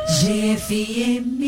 GFM.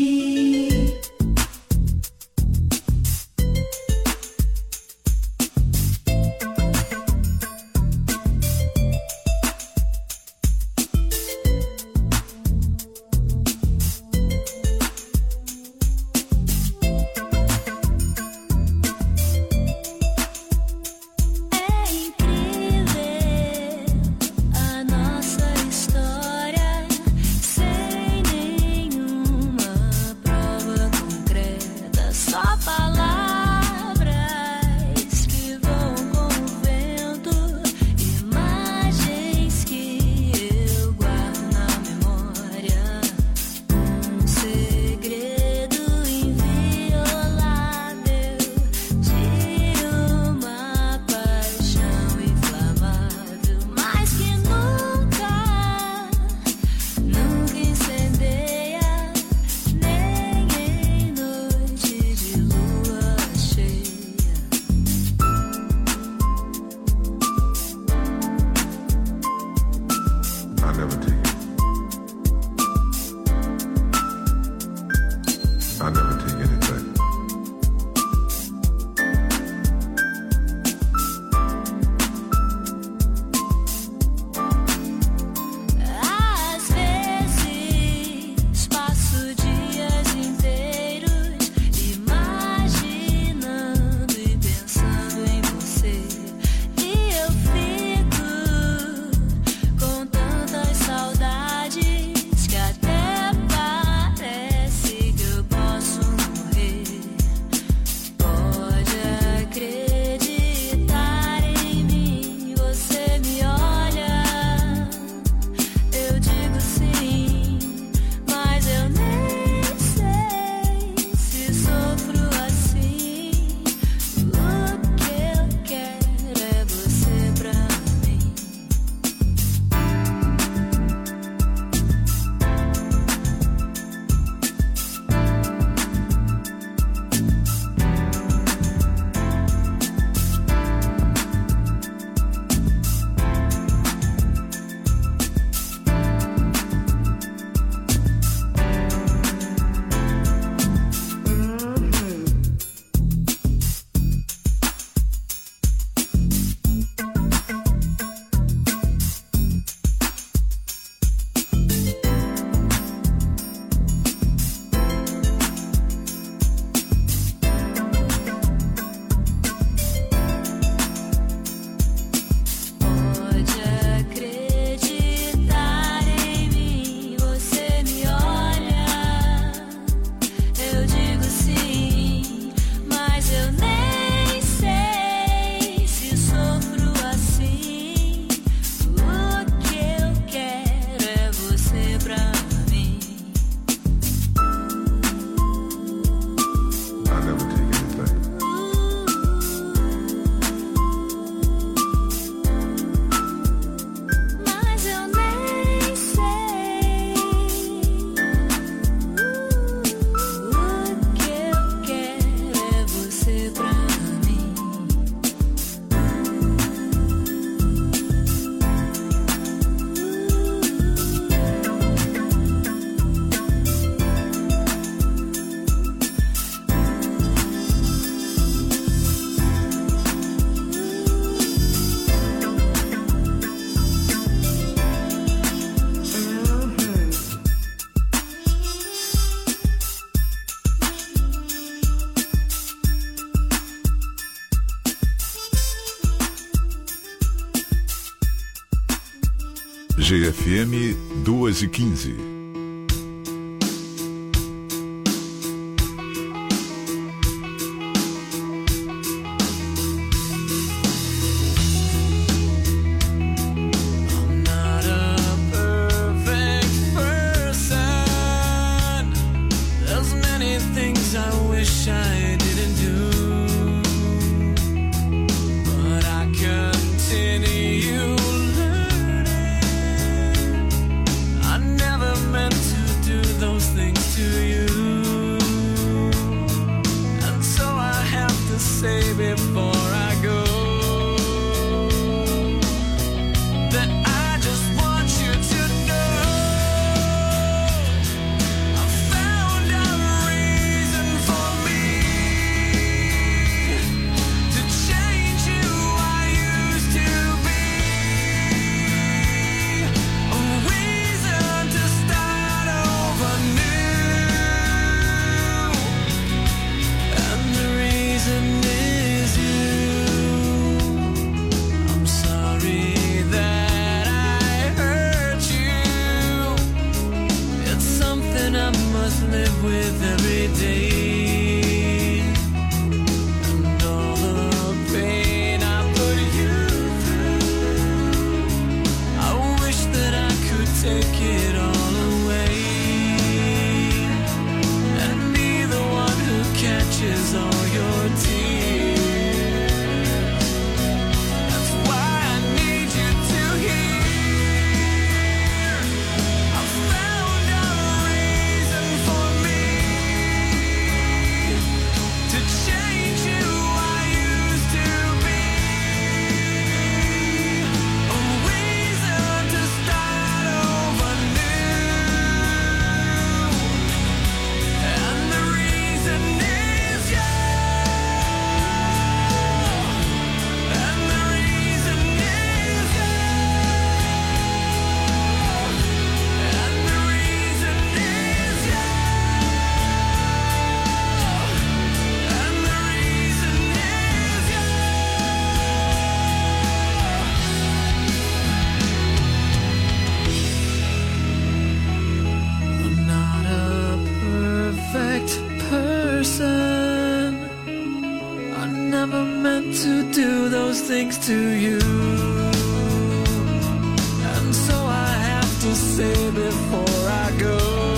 GFM 2h15. Never live with every day, and all the pain I put you through. I wish that I could take it all away and be the one who catches all your tears. That's why I need you to hear. I found a reason for me to change who I used to be. A reason to start over new. And the reason is you. And the reason is you. And the reason is you. And the reason is you. I'm not a perfect person. I never meant to do those things to you. And so I have to say before I go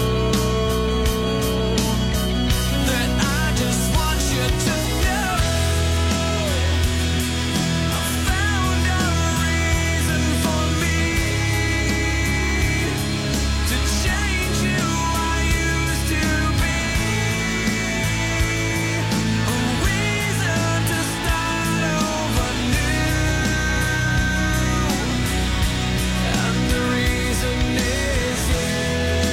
that I just want you to know I found a reason for me to change who I used to be. A reason to start over new. And the reason is you.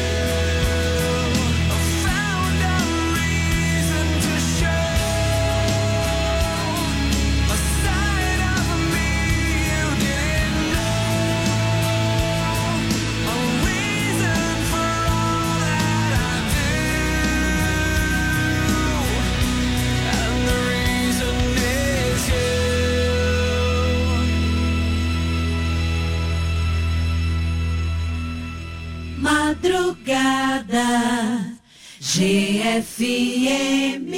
I found a reason to show a side of me you didn't know. A reason for all that I do. And the reason is you. Madrugada GFM.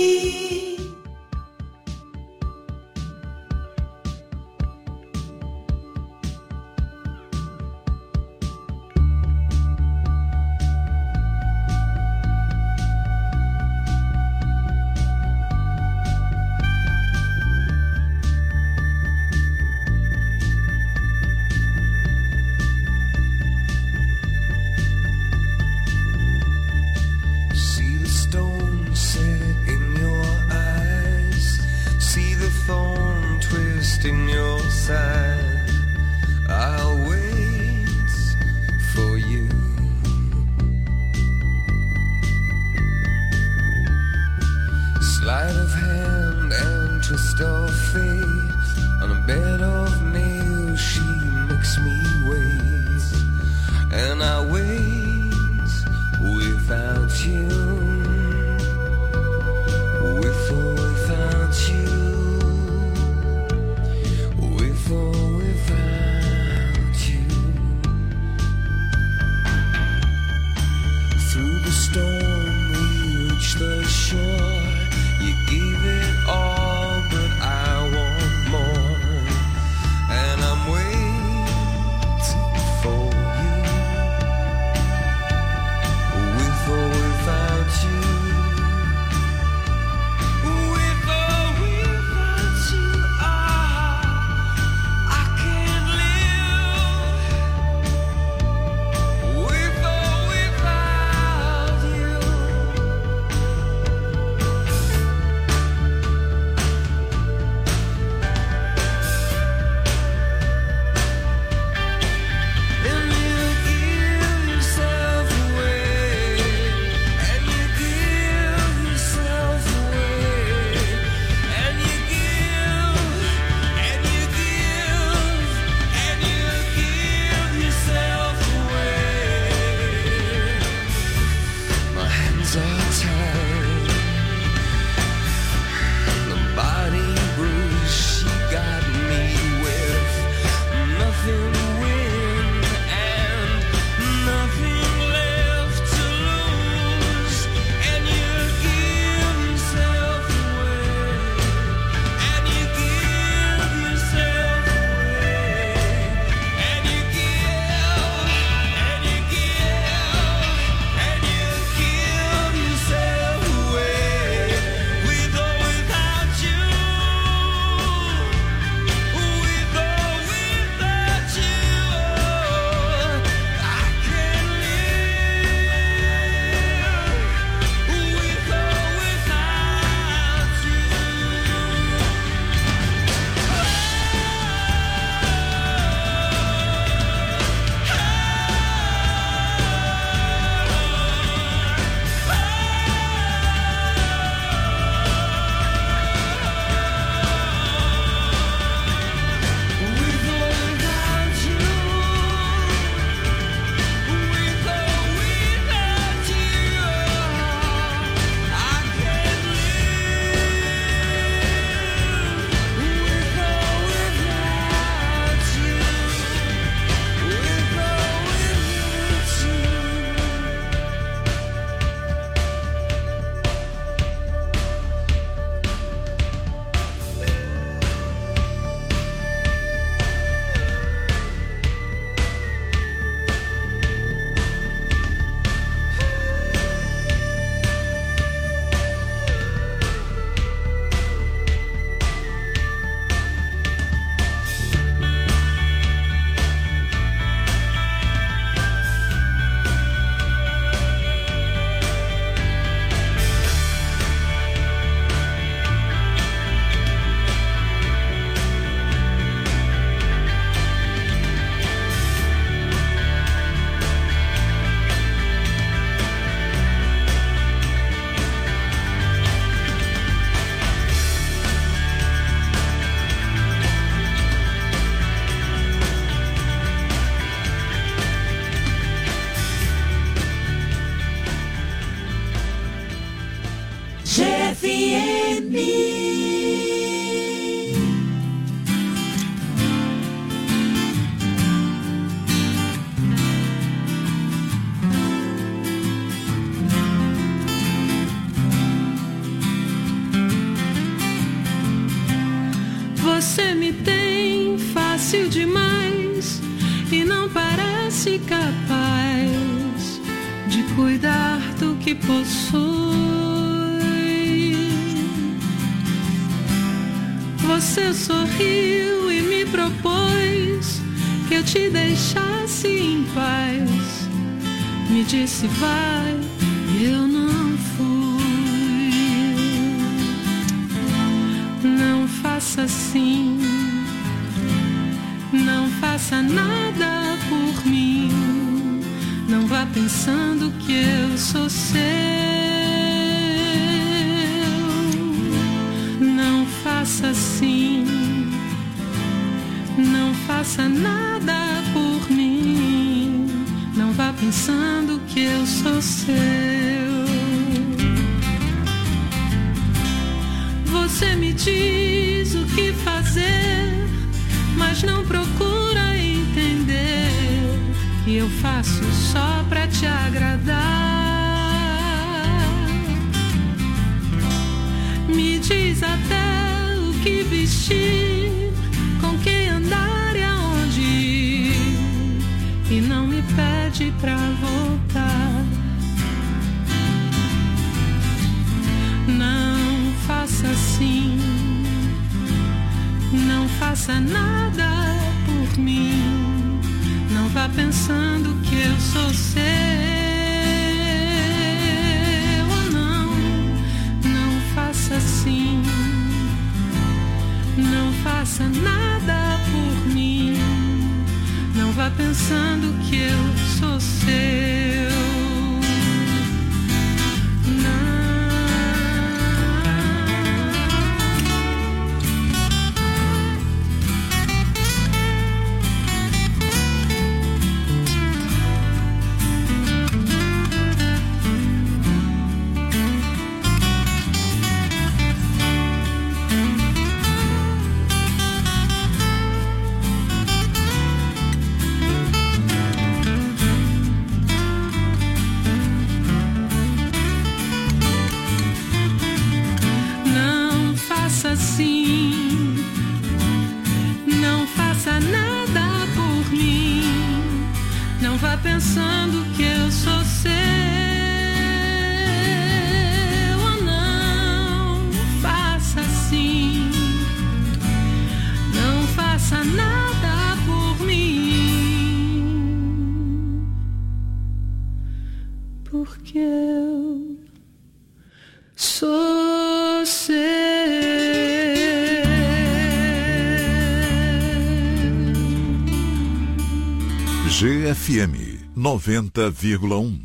See the stone set in your eyes. See the thorn twist in your side. I'll wait for you. Sleight of hand and twist of fate. On a bed of nails she makes me wait. And I wait without you. With or without you. With or without you. Through the storm we reach the shore. You gave it all, but I want more. And I'm waiting for you. With or without you. With or without you, I can't live. With or without you. Você me tem fácil demais e não parece capaz de cuidar do que possui. Você sorriu e me propôs que eu te deixasse em paz. Me disse vai, eu não fui. Não faça assim, não faça nada por mim. Não vá pensando que eu sou seu. Não faça assim, não faça nada por mim. Não vá pensando que eu sou seu. Você me diz o que fazer, mas não procura entender que eu faço só pra te agradar. Me diz até o que vestir, com quem andar e aonde ir, e não me pede pra voltar. Não faça assim, não faça nada por mim. Não vá pensando que eu sou seu. Oh, não, não faça assim, não faça nada por mim. Não vá pensando que eu sou seu. Pensando que eu sou seu. Oh, não faça assim, não faça nada por mim, porque eu sou seu. GFM 90,1.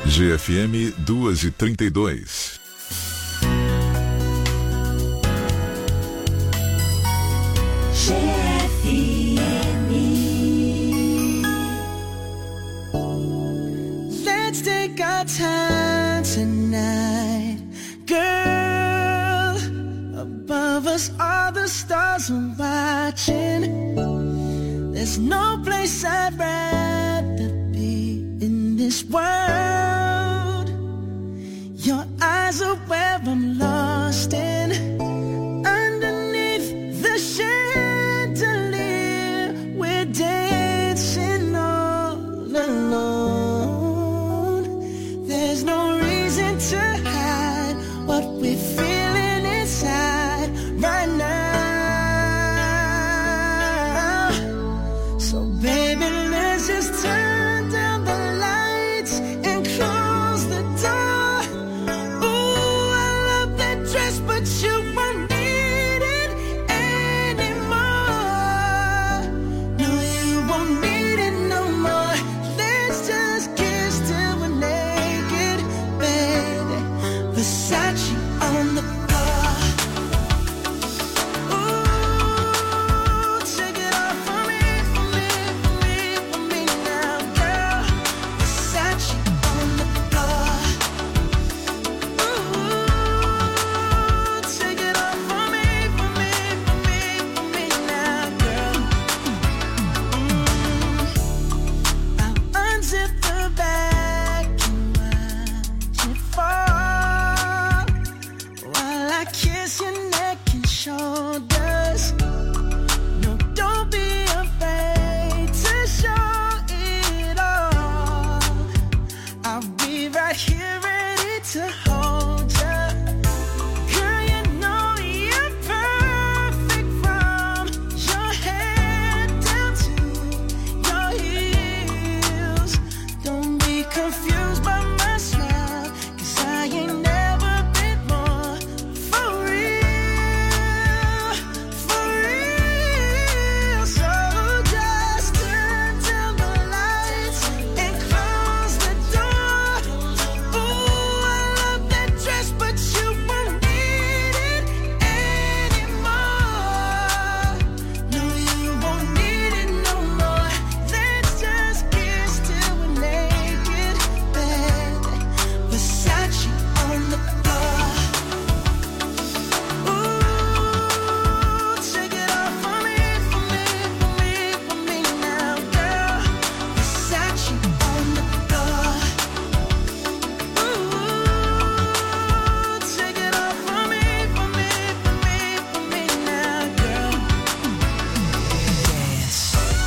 GFM 2h32. Let's take our time tonight, girl. Above us all the stars are watching. There's no place I'd rather be in this world. Your eyes are where I'm lost in. Underneath the chandelier, we're dancing all alone. There's no reason to hide what we're feeling inside right now. So baby, let's just turn down the lights and close the door. Ooh, I love that dress, but you won't need it anymore. No, you won't need it no more. Let's just kiss till we're naked, baby. Versace on the floor. Ooh, take it off for me, for me, for me, for me now, girl. Versace on the floor. Ooh, take it off for me, for me, for me, for me now, girl. I'll unzip the bag and watch it fall while I kiss your neck and shoulders. No, don't be afraid to show it all. I'll be right here ready to hold ya. Girl, you know you're perfect from your head down to your heels. Don't be confused by my smile, 'cause I ain't never been more for real, for real. So just turn down the lights and close the door. Ooh, I love that dress, but you won't need it anymore. No, you won't need it no more. Let's just kiss till we're naked, baby. Versace on the floor. Ooh, take it off for me, for me, for me, for me now, girl. Versace on the floor. Ooh, take it off for me, for me, for me, for me now, girl. Yes.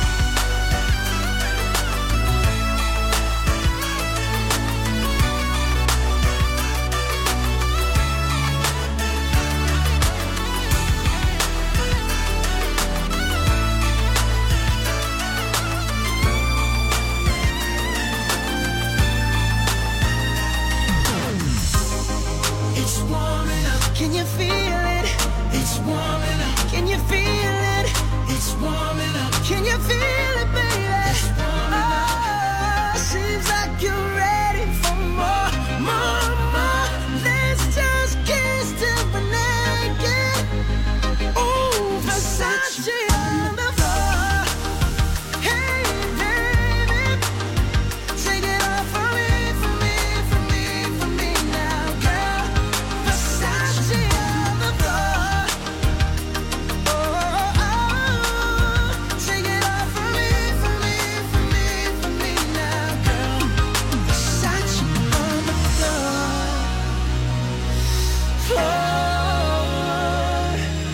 It's warming up. Can you feel it? It's warming up. Can you feel it? It's warming up. Can you feel it, baby? It's warming up. Seems like you're ready for more, more, more. Let's just kiss till we're naked. Ooh, Versace on the floor. Hey, baby, take it off for me, for me, for me, for me now, girl. Versace on the floor. Oh, oh, oh. Take it off for me, for me, for me, for me now, girl. Versace on the floor. Floor,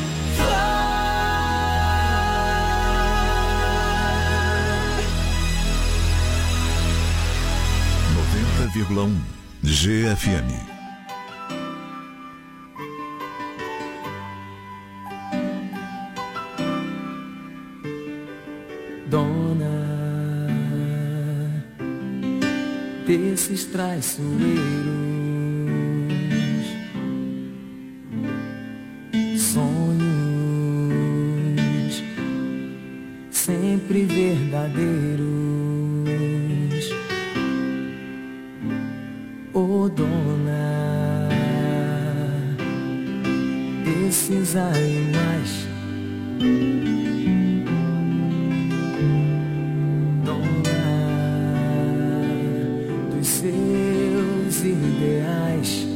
floor. 90,1 GFM. Dona desses traiçoeiros, sonhos sempre sempre verdadeiros. animais. Seus ideais.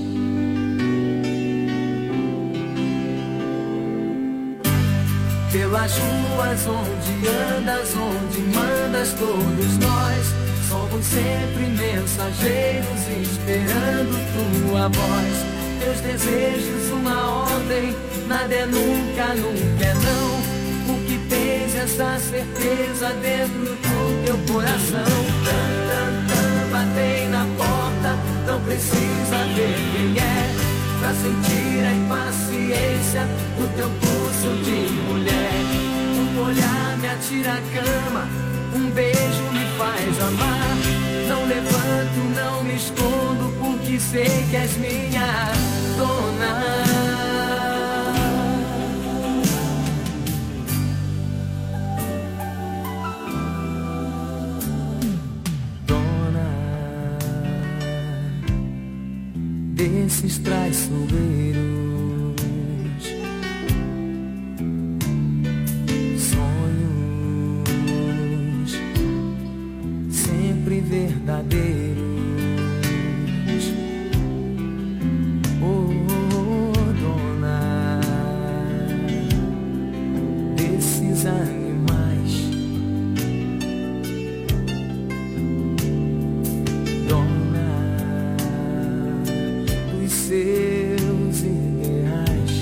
Pelas ruas onde andas, onde mandas, todos nós somos sempre mensageiros esperando tua voz. Teus desejos, uma ordem, nada é nunca, nunca é não. O que tens essa certeza dentro do teu coração. Batei na porta, não precisa ver quem é, pra sentir a impaciência do teu pulso de mulher. Um olhar me atira a cama, um beijo me faz amar. Não levanto, não me escondo, porque sei que és minha dona. Desses traiçoeiros sonhos sempre verdadeiros. Oh, dona desses animais, dona seus ideais.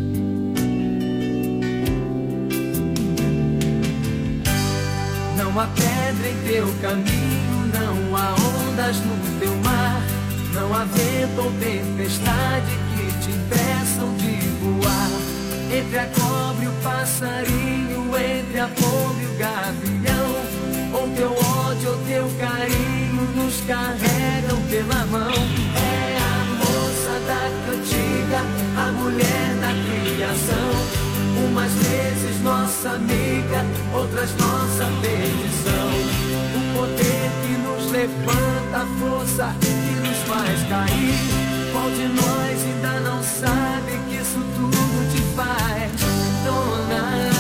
Não há pedra em teu caminho, não há ondas no teu mar, não há vento ou tempestade que te impeçam de voar. Entre a cobra e o passarinho, entre a pomba e o gavião, ou teu ódio ou teu carinho nos carregam pela mão. É a moça da cantiga, a mulher da criação. Umas vezes nossa amiga, outras nossa perdição. O poder que nos levanta, a força que nos faz cair. Qual de nós ainda não sabe que isso tudo te faz dona?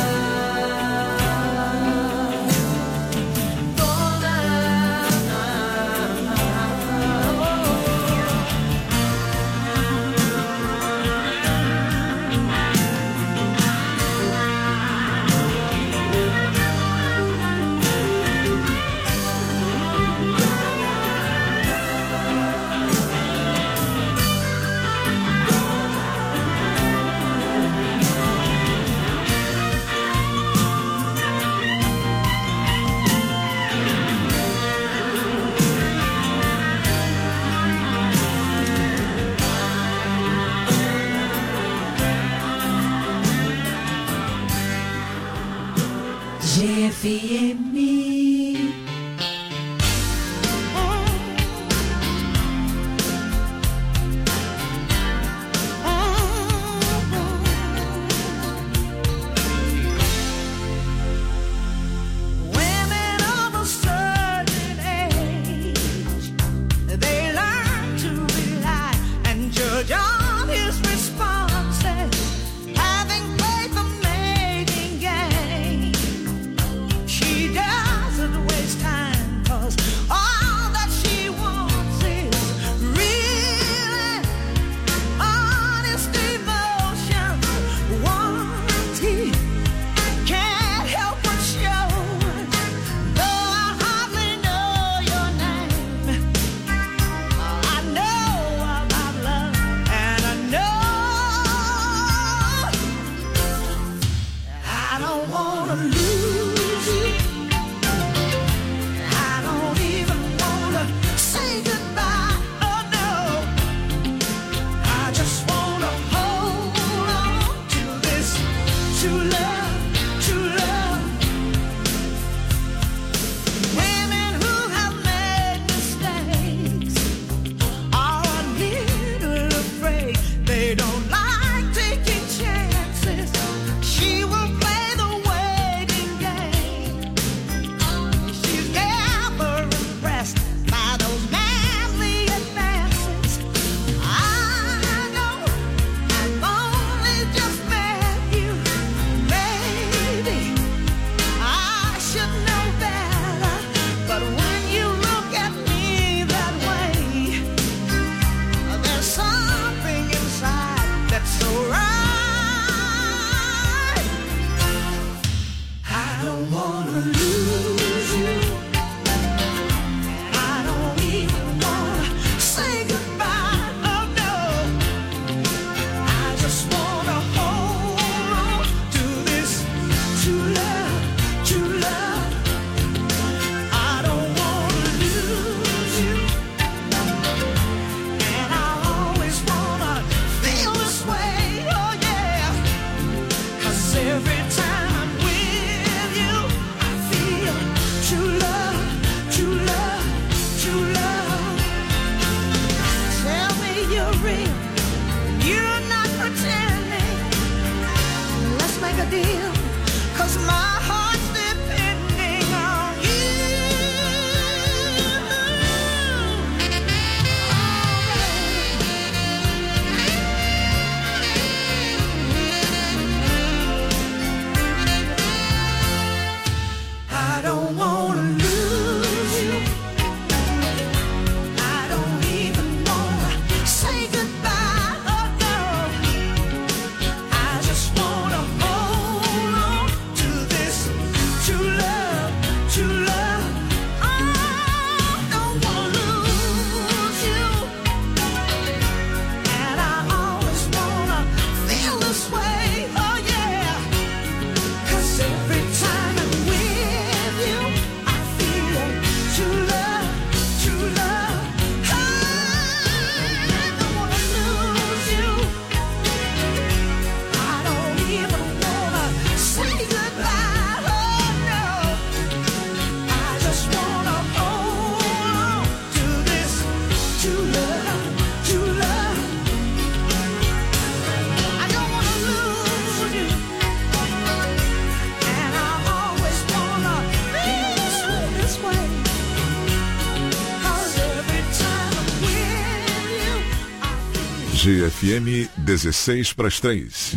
GFM 16:03.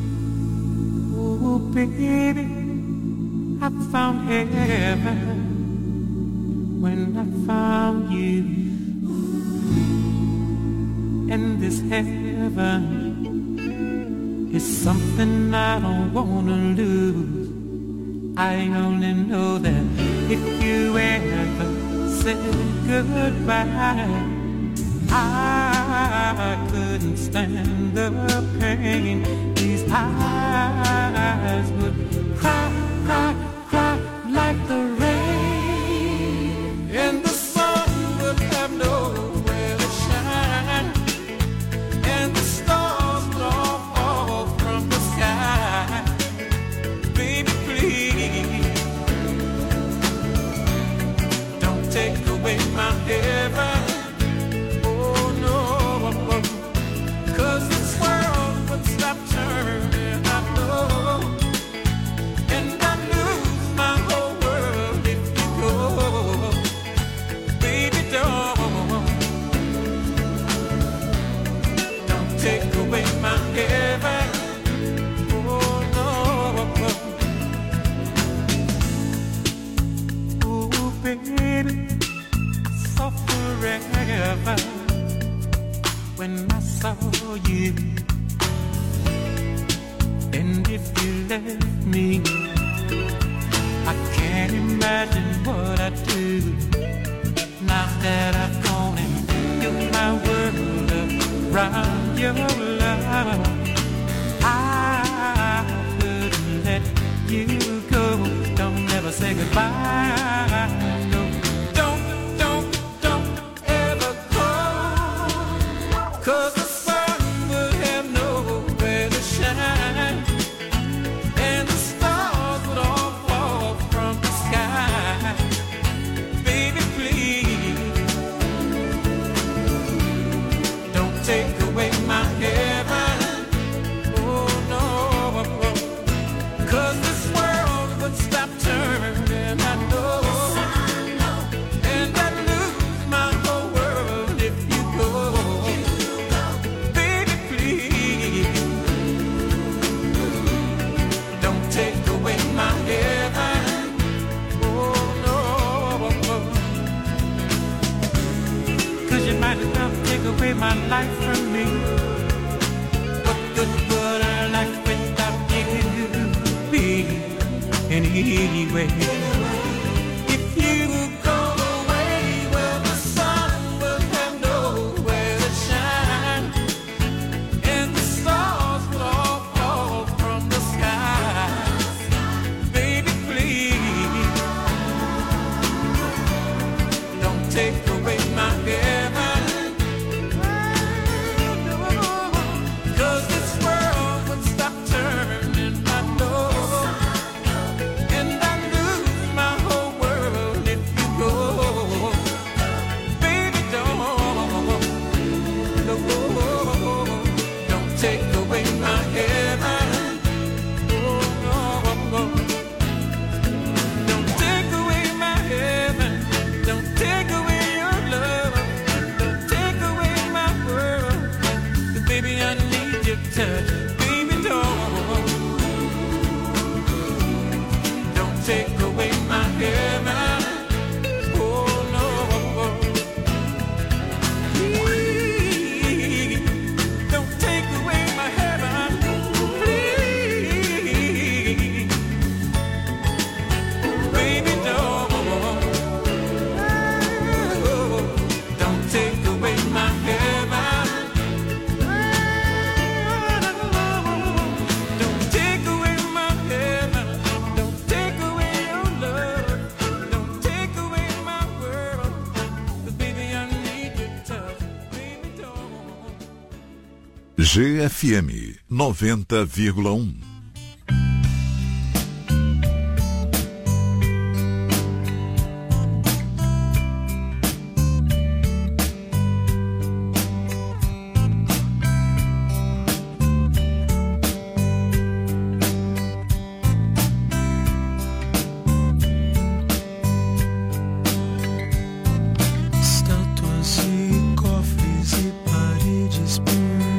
Oh, baby, I found heaven when I found you. And this heaven is something I don't wanna lose. I only know that if you ever said goodbye, I couldn't stand the pain. These eyes would cry, cry, cry like the rain, and the sun would have nowhere to shine, and the stars would all fall from the sky. Baby, please, don't take away my heaven. When I saw you, and if you left me, I can't imagine what I'd do. Now that I've gone and built my world around your love, I couldn't let you go. Don't ever say goodbye. No. Cause the sun would have nowhere to shine, and the stars would all fall from the sky. Baby, please, don't take away my heaven. Oh no, cause this world would stop turning, I know. And I'd lose my whole world if you go. Take away my life from me. What good would our life without you be? Anyway, if you go away, well, the sun will have nowhere to shine, and the stars will all fall from the sky. Baby, please, don't take away my heaven. GFM 90,1. Estátuas e cofres e paredes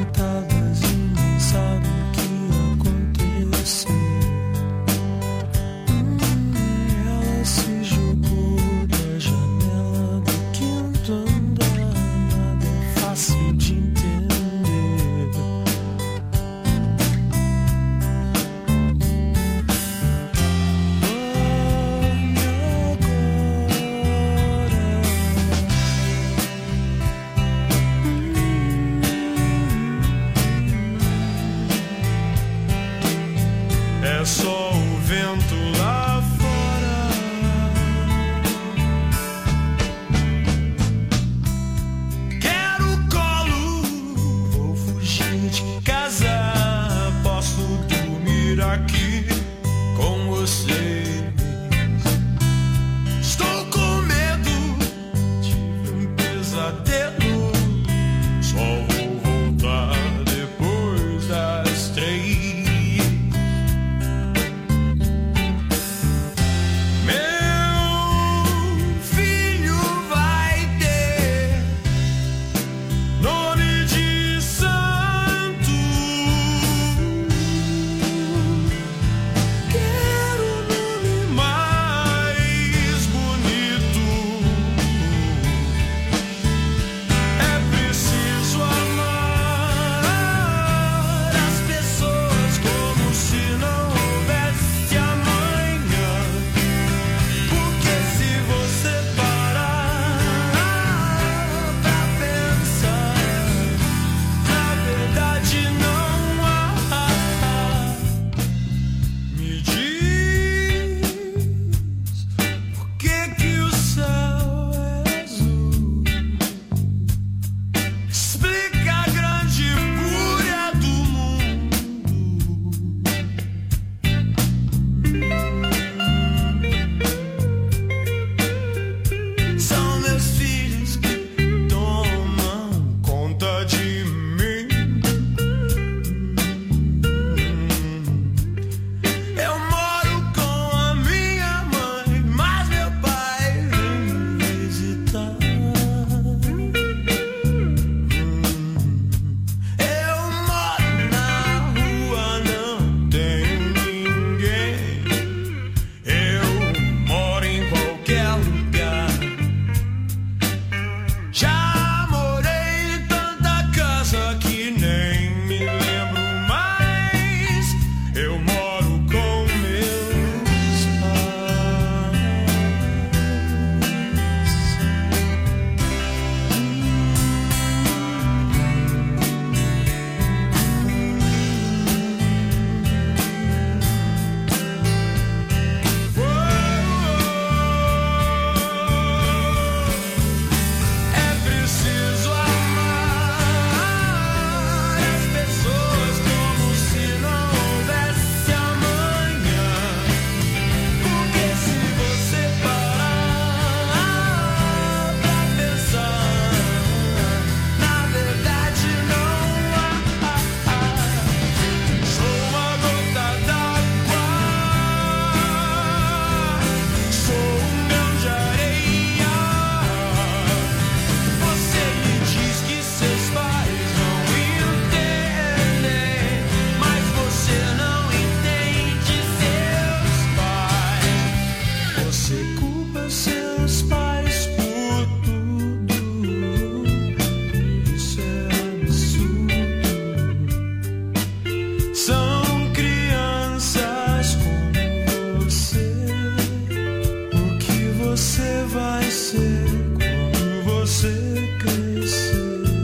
crescer quando você crescer.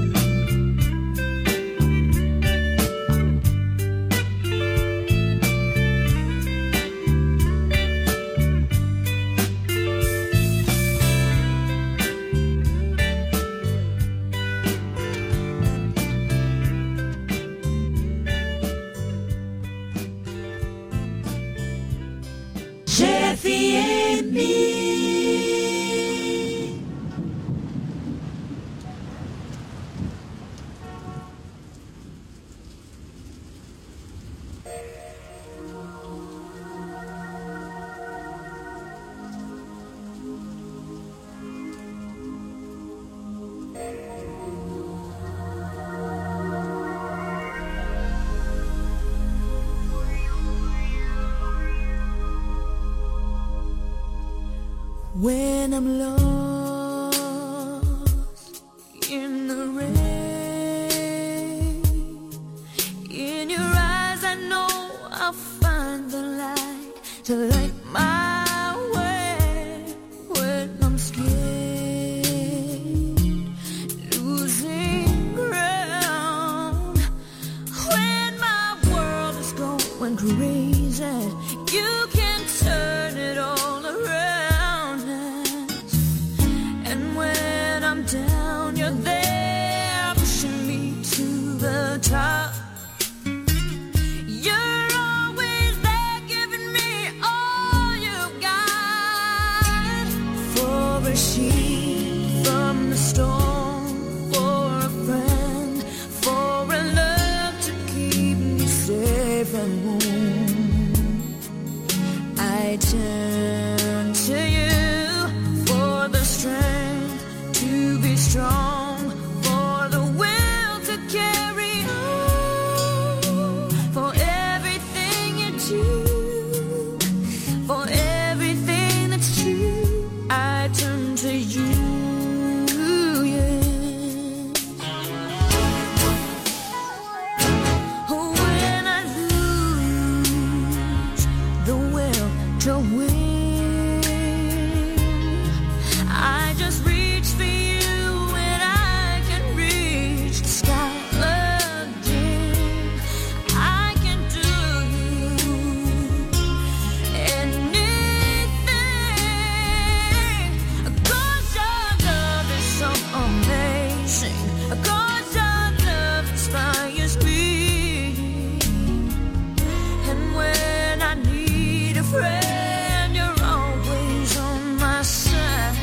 When I'm lost in the rain, in your eyes I know I'll find the light to light my way. When I'm scared, losing ground, when my world is going crazy, you can turn it all around. Down, you're there, pushing me to the top. You're always there, giving me all you've got. For a sheep from the storm, for a friend, for a love to keep me safe and warm. I turn to you for the strength to be strong, for the will to carry on, for everything you do, for everything that's true. I turn to you, yeah. When I lose the will to win, I just reach for you and I can reach the sky again. I can do anything, 'cause your love is so amazing, 'cause your love inspires me. And when I need a friend, you're always on my side.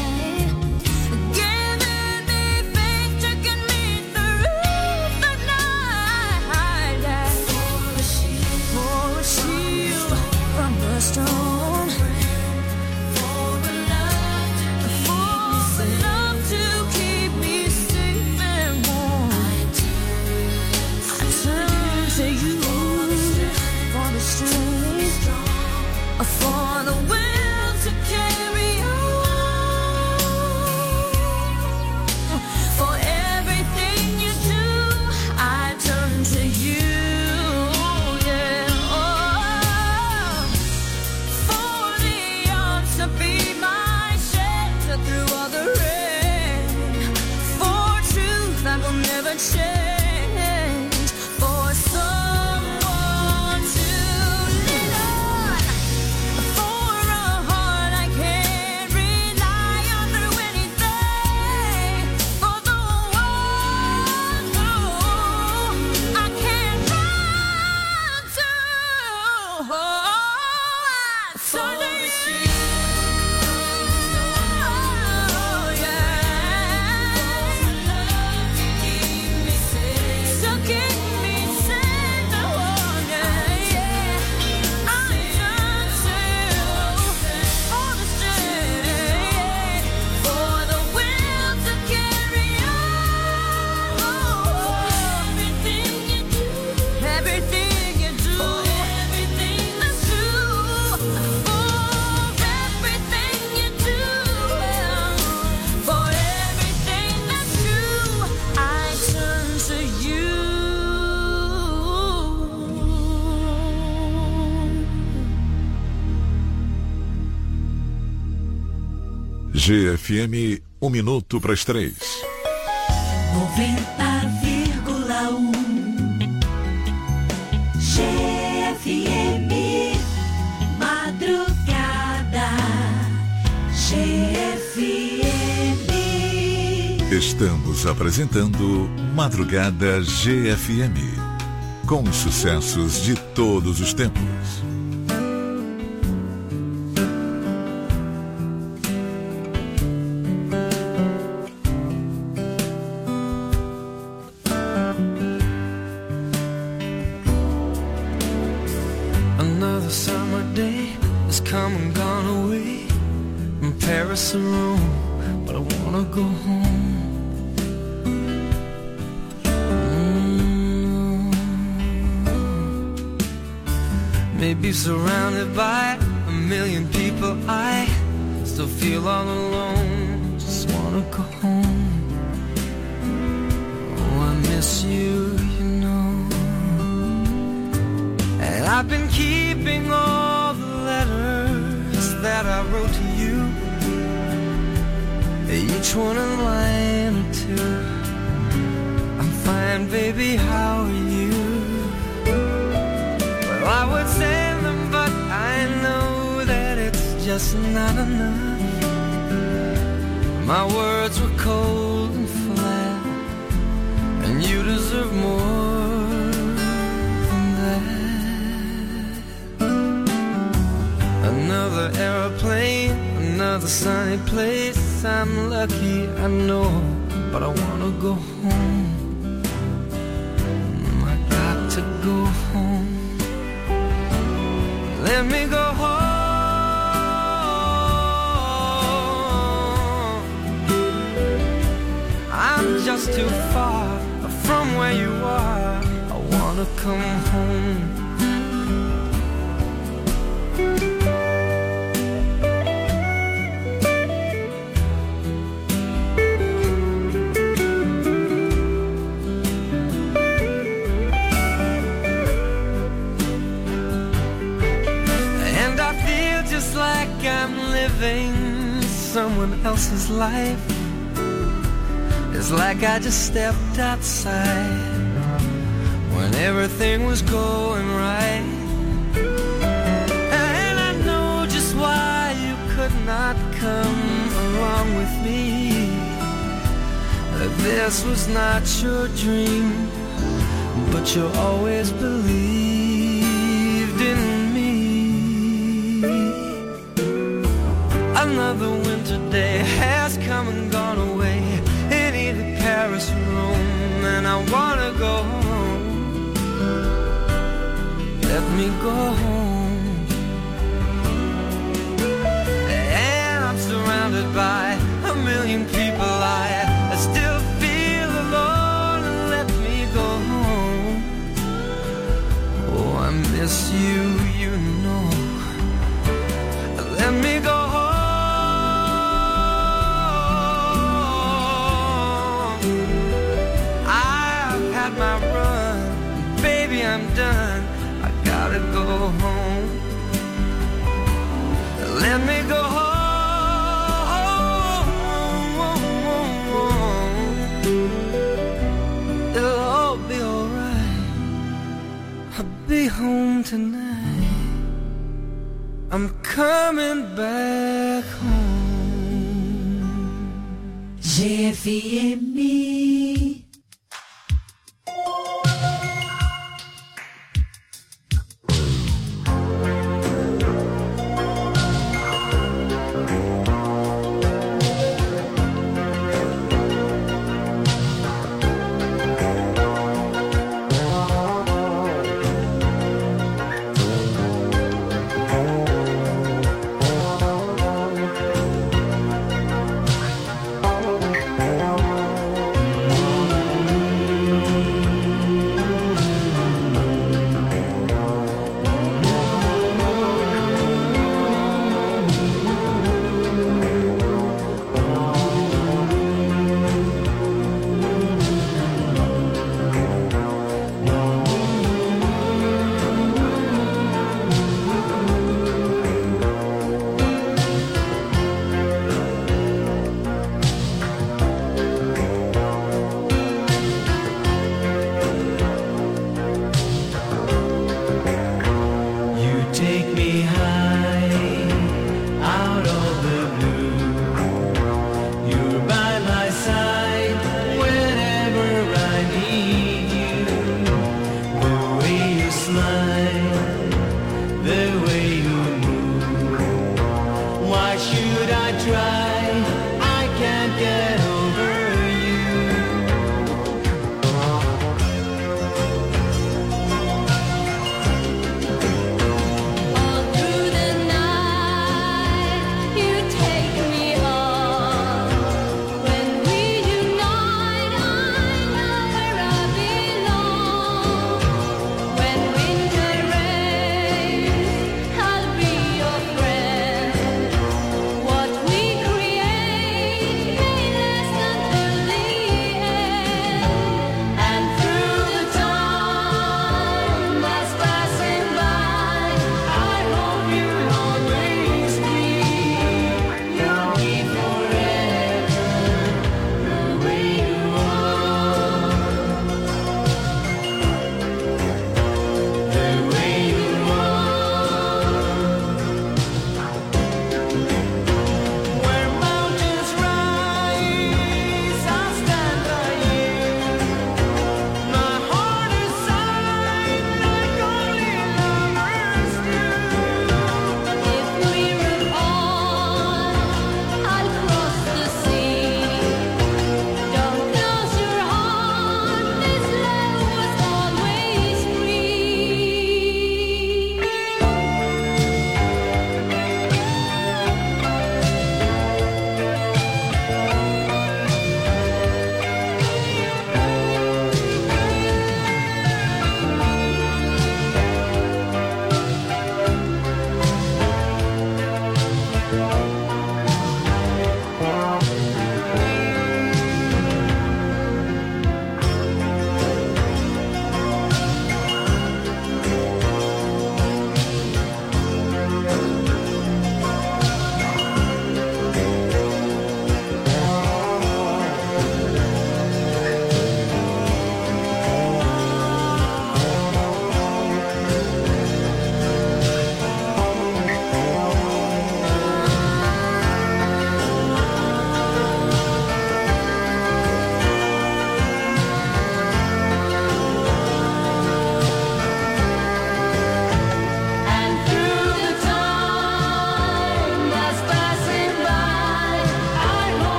Stone, for love to keep me safe and warm. I turn to you for the strength, for the will to carry on, for everything you do. I turn to you. Change for someone to lean on, for a heart I can't rely on through anything, for the one who I can't run to. So do you. Oh, yeah. GFM, 1 minuto para as 3. 90,1 GFM Madrugada GFM. Estamos apresentando Madrugada GFM, com os sucessos de todos os tempos. Another summer day has come and gone away from Paris or Rome, but I wanna go home. Maybe surrounded by a million people, I still feel all alone. Just wanna go home. Oh, I miss you, you know. And I've been keeping all the letters that I wrote to you, each one a line or two. I'm fine, baby, how are you? Well, I would send them, but I know that it's just not enough. My words were cold and flat, and you deserve more than that. Another airplane, another sunny place. I'm lucky, I know, but I wanna go home. I got to go home. Let me go home. I'm just too far from where you are. I wanna come home. Like I'm living someone else's life. It's like I just stepped outside when everything was going right. And I know just why you could not come along with me. This was not your dream, but you always believed in me. Another winter day has come and gone away in either Paris or Rome, and I wanna go home. Let me go home. And I'm surrounded by a million people. I still feel alone. Let me go home. Oh, I miss you, you know. Let me go home. My run, baby, I'm done. I gotta go home. Let me go home. It'll all be alright. I'll be home tonight. I'm coming back home. GFM.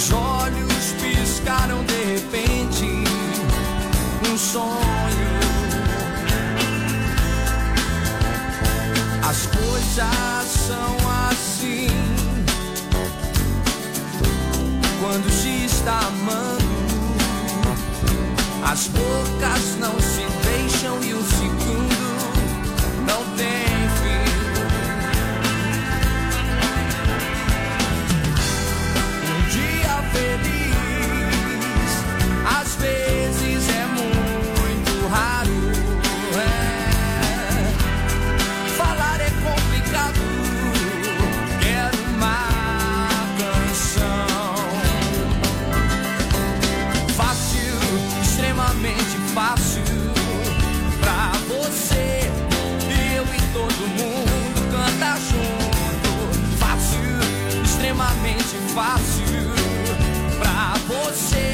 Os olhos piscaram de repente, um sonho. As coisas são assim quando se está amando. As bocas não se deixam e o segundo não tem fim. Um dia feliz, às vezes é muito raro. Falar é complicado. Quero uma canção fácil, extremamente fácil pra você. Eu e todo mundo canta junto. Fácil, extremamente fácil pra você.